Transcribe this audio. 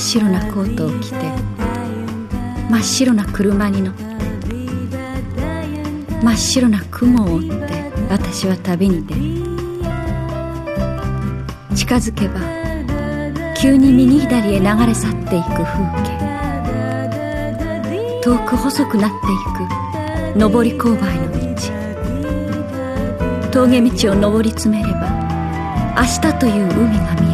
白なコートを着て真っ白な車に乗って真っ白な雲を追って私は旅に出る。近づけば急に右左へ流れ去っていく風景、遠く細くなっていく上り勾配の道、峠道を登り詰めれば明日という海が見える。